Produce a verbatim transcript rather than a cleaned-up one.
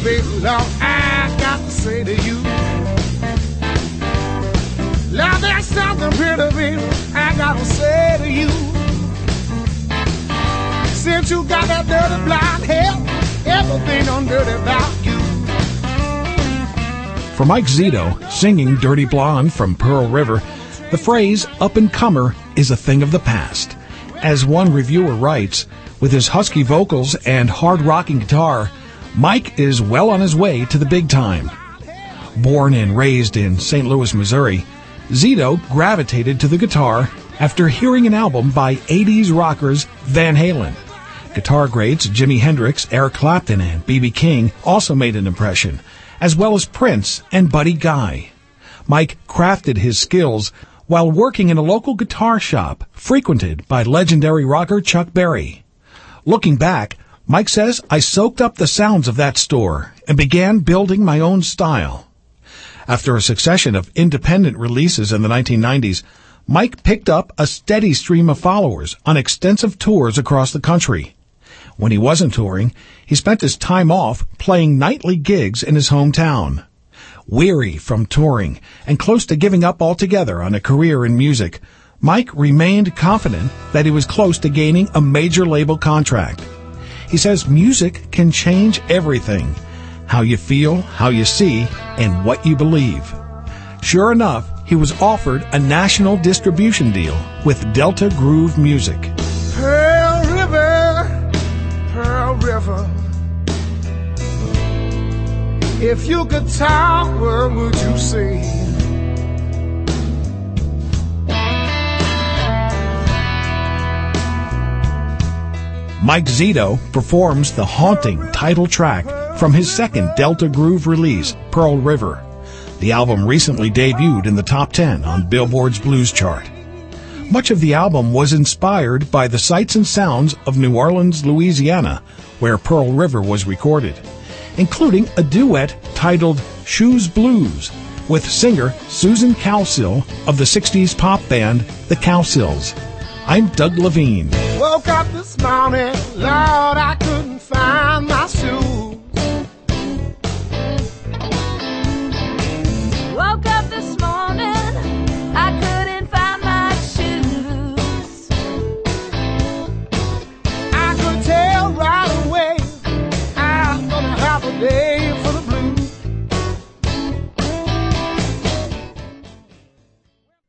baby, Lord, I got to say to you. Now there's something pretty, baby, I got to say to you. Since you got that dirty blonde hair, everything done dirty about you. For Mike Zito, singing Dirty Blonde from Pearl River, the phrase up-and-comer is a thing of the past. As one reviewer writes, with his husky vocals and hard-rocking guitar, Mike is well on his way to the big time. Born and raised in Saint Louis, Missouri, Zito gravitated to the guitar after hearing an album by eighties rockers Van Halen. Guitar greats Jimi Hendrix, Eric Clapton, and B B King also made an impression, as well as Prince and Buddy Guy. Mike crafted his skills while working in a local guitar shop frequented by legendary rocker Chuck Berry. Looking back, Mike says, I soaked up the sounds of that store and began building my own style. After a succession of independent releases in the nineteen nineties, Mike picked up a steady stream of followers on extensive tours across the country. When he wasn't touring, he spent his time off playing nightly gigs in his hometown. Weary from touring and close to giving up altogether on a career in music, Mike remained confident that he was close to gaining a major label contract. He says music can change everything: how you feel, how you see, and what you believe. Sure enough, he was offered a national distribution deal with Delta Groove Music. Pearl River, Pearl River, if you could talk, what would you say? Mike Zito performs the haunting title track from his second Delta Groove release, Pearl River. The album recently debuted in the top ten on Billboard's Blues chart. Much of the album was inspired by the sights and sounds of New Orleans, Louisiana, where Pearl River was recorded, including a duet titled Shoes Blues with singer Susan Cowsill of the sixties pop band The Cowsills. I'm Doug Levine. Woke up this morning, Lord, I couldn't find my shoes. Woke up this morning, I couldn't find my shoes. I could tell right away I'm gonna have a day